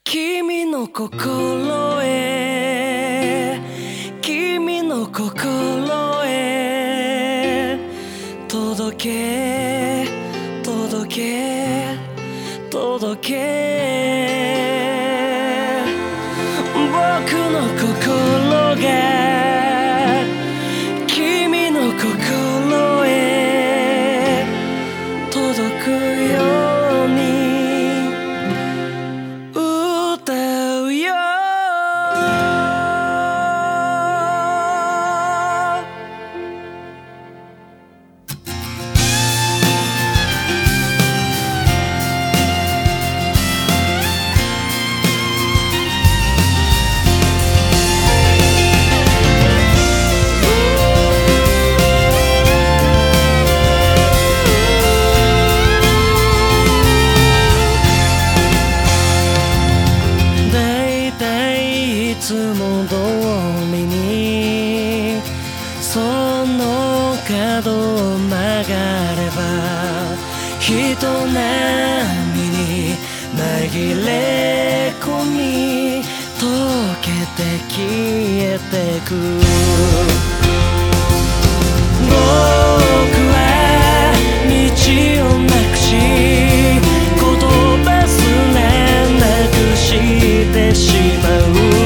君の心へ君の心へ届け届け届け僕の心が君の心へ届くように歌うよいつも通りにその角を曲がれば人波に紛れ込み溶けて消えてく僕は道をなくし言葉すらなくしてしまう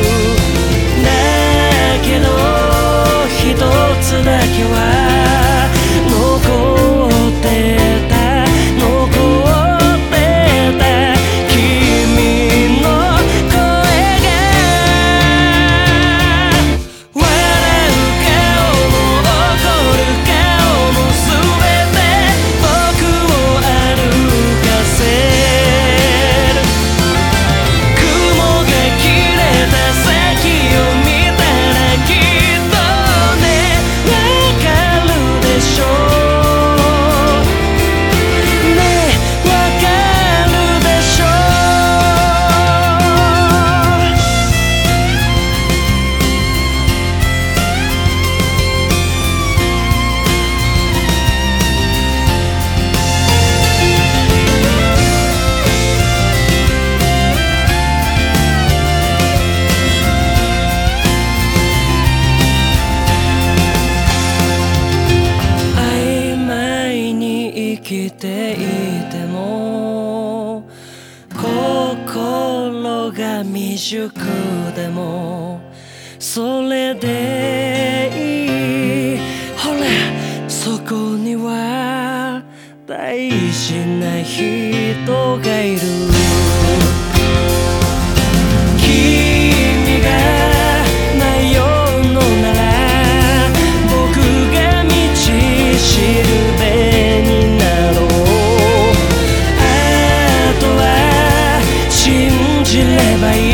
一つだけは残ってた君の声が笑う顔も怒る顔も全て僕を歩かせる雲が切れた先を見たらきっと生きていても心が未熟でもそれでいいほらそこには大事な人がいる君が迷うのなら僕が道しるべに信じればいい